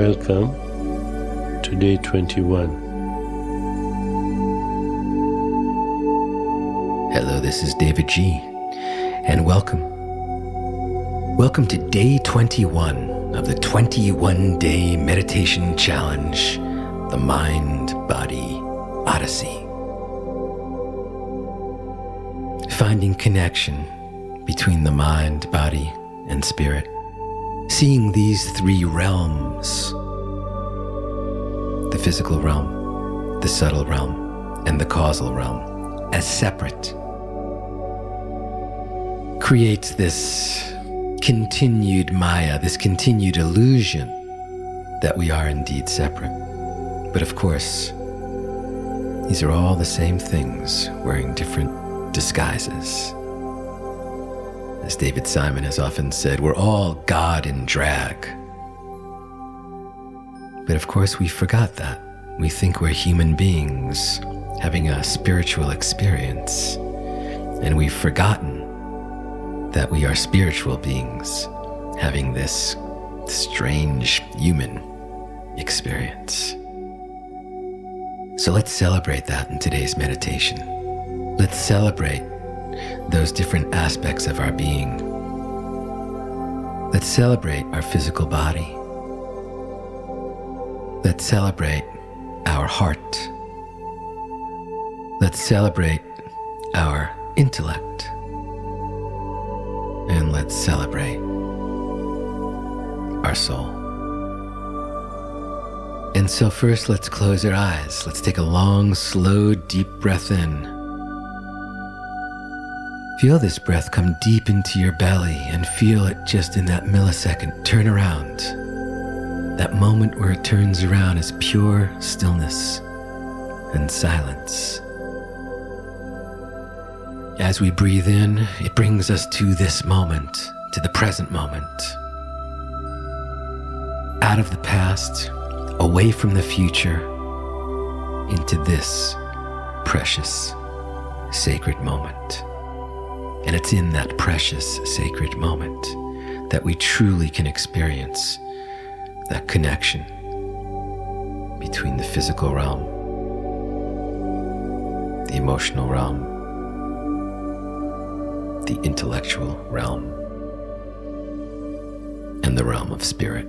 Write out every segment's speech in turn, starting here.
Welcome to day 21. Hello, this is David G. And welcome. Welcome to day 21 of the 21-day meditation challenge, the Mind-Body Odyssey. Finding connection between the mind, body, and spirit. Seeing these three realms, the physical realm, the subtle realm, and the causal realm, as separate, creates this continued Maya, this continued illusion that we are indeed separate. But of course, these are all the same things wearing different disguises. As David Simon has often said, we're all God in drag. But of course, we forgot that. We think we're human beings having a spiritual experience, and we've forgotten that we are spiritual beings having this strange human experience. So let's celebrate that in today's meditation. Let's celebrate those different aspects of our being. Let's celebrate our physical body. Let's celebrate our heart. Let's celebrate our intellect. And let's celebrate our soul. And so first, let's close our eyes. Let's take a long, slow, deep breath in. Feel this breath come deep into your belly and feel it just in that millisecond turn around. That moment where it turns around is pure stillness and silence. As we breathe in, it brings us to this moment, to the present moment. Out of the past, away from the future, into this precious, sacred moment. And it's in that precious, sacred moment that we truly can experience that connection between the physical realm, the emotional realm, the intellectual realm, and the realm of spirit.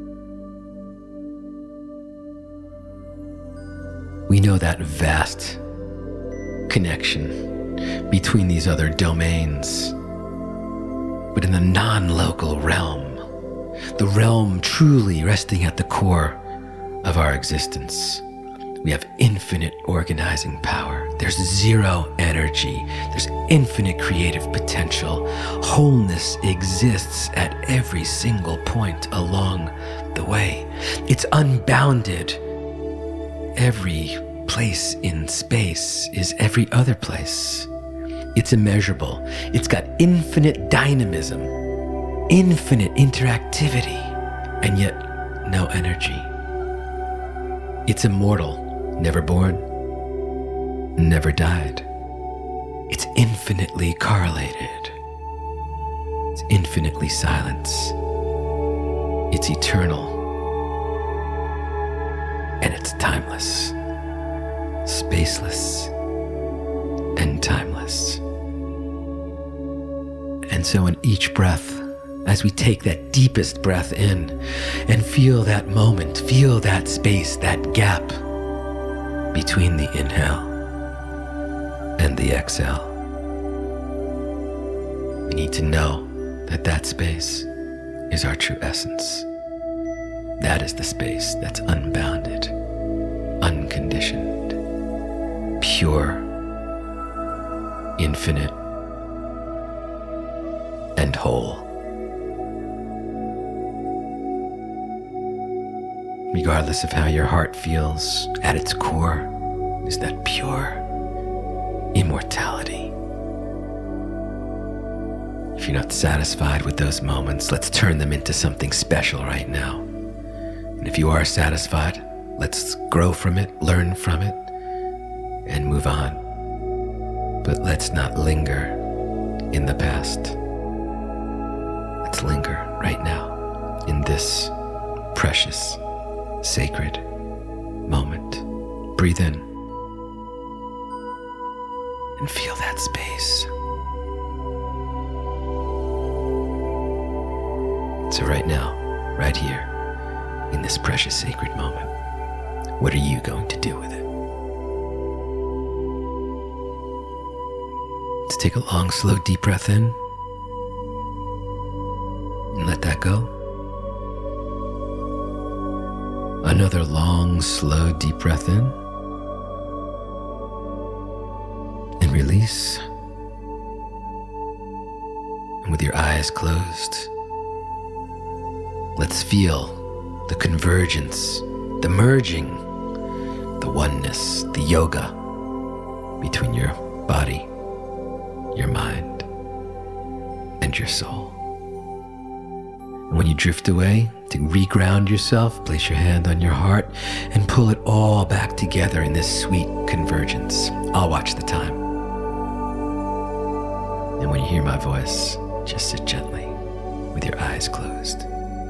We know that vast connection between these other domains, but in the non-local realm, the realm truly resting at the core of our existence, we have infinite organizing power. There's zero energy. There's infinite creative potential. Wholeness exists at every single point along the way. It's unbounded. Every place in space is every other place. It's immeasurable. It's got infinite dynamism, infinite interactivity, and yet no energy. It's immortal, never born, never died. It's infinitely correlated. It's infinitely silent. It's eternal. And it's timeless, spaceless, and timeless. And so in each breath, as we take that deepest breath in and feel that moment, feel that space, that gap between the inhale and the exhale, we need to know that that space is our true essence. That is the space that's unbounded, unconditioned, pure, infinite, and whole. Regardless of how your heart feels, at its core is that pure immortality. If you're not satisfied with those moments, let's turn them into something special right now. And if you are satisfied, let's grow from it, learn from it, and move on. But let's not linger in the past. Let's linger right now in this precious sacred moment. Breathe in and feel that space. So right now, right here, in this precious sacred moment, what are you going to do with it? Let's take a long, slow, deep breath in and let that go. Another long, slow, deep breath in and release. And with your eyes closed, let's feel the convergence, the merging, the oneness, the yoga between your body, your mind, and your soul. And when you drift away, to reground yourself, place your hand on your heart and pull it all back together in this sweet convergence. I'll watch the time. And when you hear my voice, just sit gently with your eyes closed.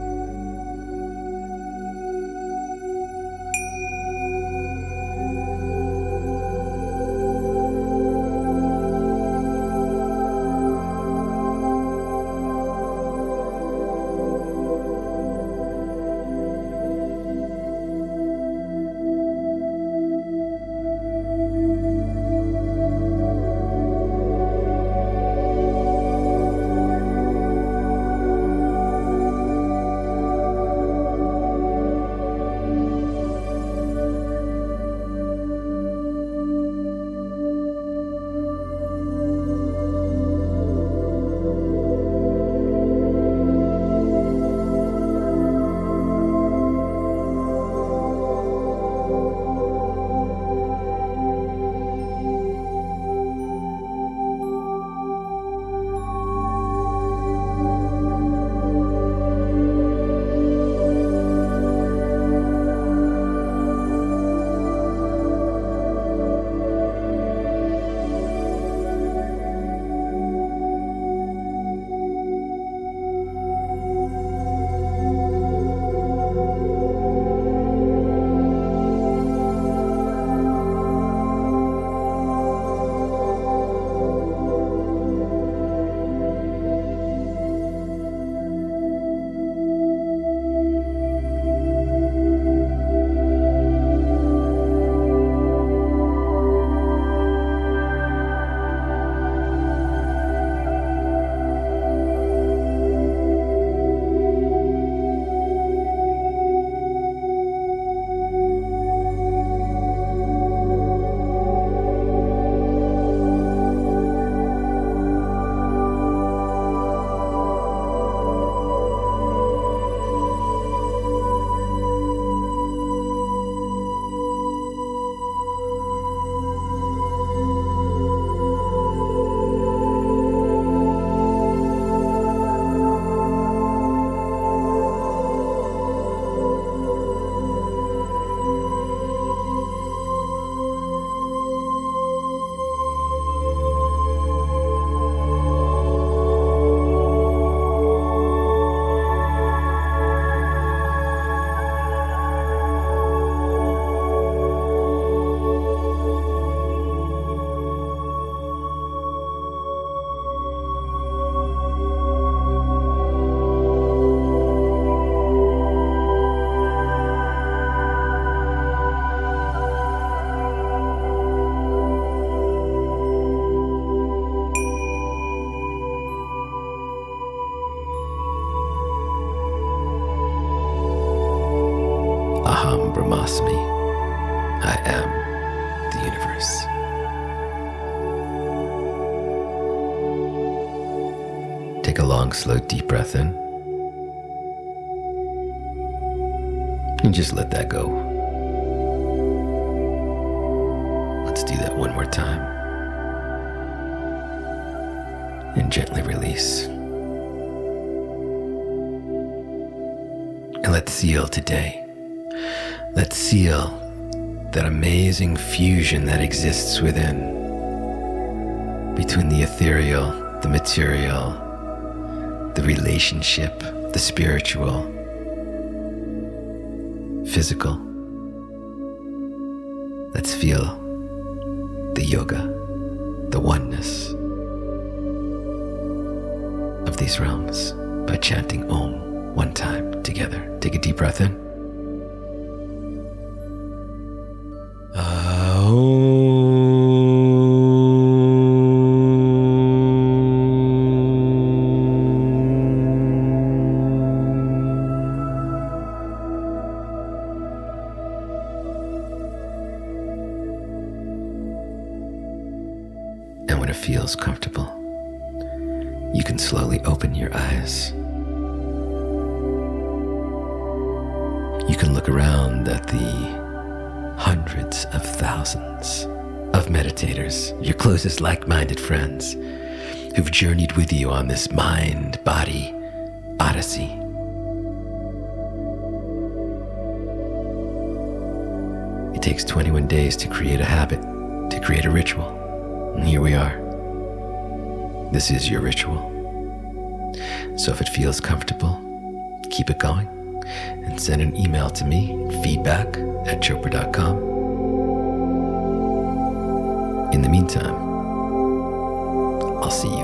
Brahmasmi. I am the universe. Take a long, slow, deep breath in. And just let that go. Let's do that one more time. And gently release. And let's seal today. Let's seal that amazing fusion that exists within, between the ethereal, the material, the relationship, the spiritual. physical. Let's feel the yoga, the oneness of these realms by chanting Om one time together. Take a deep breath in. And when it feels comfortable, you can slowly open your eyes. You can look around at the hundreds of thousands of meditators, your closest like-minded friends, who've journeyed with you on this mind-body odyssey. It takes 21 days to create a habit, to create a ritual. And here we are. This is your ritual. So if it feels comfortable, keep it going and send an email to me, feedback@chopra.com. In the meantime, I'll see you